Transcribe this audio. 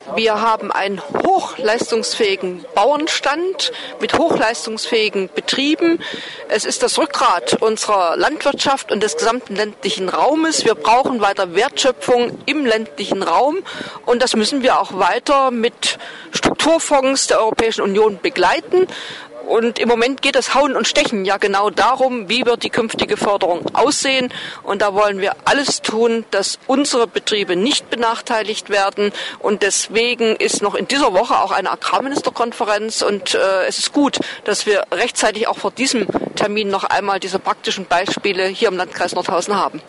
Wir haben einen hochleistungsfähigen Bauernstand mit hochleistungsfähigen Betrieben. Es ist das Rückgrat unserer Landwirtschaft und des gesamten ländlichen Raumes. Wir brauchen weiter Wertschöpfung im ländlichen Raum und das müssen wir auch weiter mit Strukturfonds der Europäischen Union begleiten. Und im Moment geht das Hauen und Stechen ja genau darum, wie wird die künftige Förderung aussehen. Und da wollen wir alles tun, dass unsere Betriebe nicht benachteiligt werden. Und deswegen ist noch in dieser Woche auch eine Agrarministerkonferenz. Und es ist gut, dass wir rechtzeitig auch vor diesem Termin noch einmal diese praktischen Beispiele hier im Landkreis Nordhausen haben.